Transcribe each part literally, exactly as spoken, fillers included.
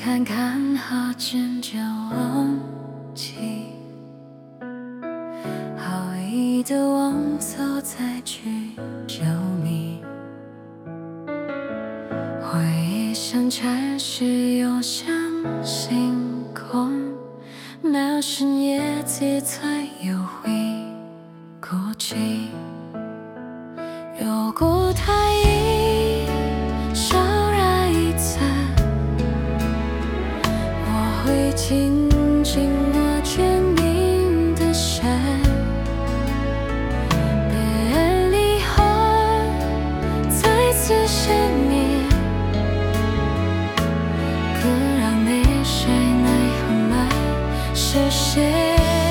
看看和渐渐忘记，好意的往走再去救你。回忆像禅师，又像星空，那深夜几才又会孤寂。如果他已烧然一次，我会紧紧握着您的手，别离后再次想念，可让你谁奈何吗？是谁？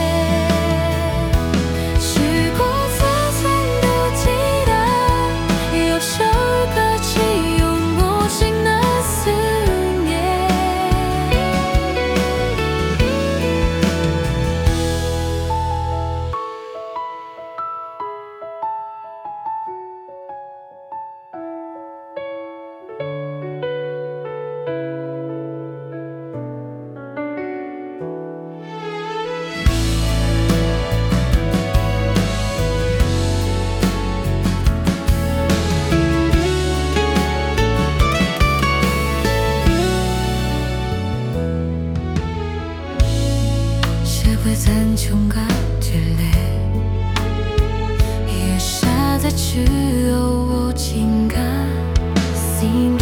会残穷感觉累，也傻在只有我情感心。